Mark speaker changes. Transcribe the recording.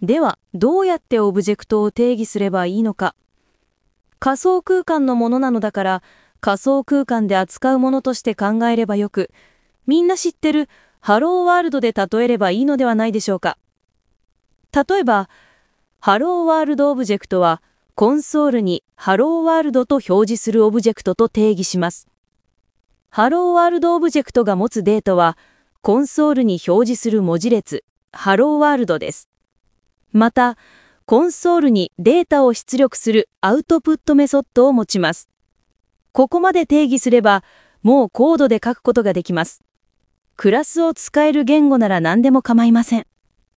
Speaker 1: では、どうやってオブジェクトを定義すればいいのか。仮想空間のものなのだから、仮想空間で扱うものとして考えればよく、みんな知ってるハローワールドで例えればいいのではないでしょうか。例えば、ハローワールドオブジェクトは、コンソールにハローワールドと表示するオブジェクトと定義します。ハローワールドオブジェクトが持つデータは、コンソールに表示する文字列、ハローワールドです。また、コンソールにデータを出力するアウトプットメソッドを持ちます。ここまで定義すれば、もうコードで書くことができます。クラスを使える言語なら何でも構いません。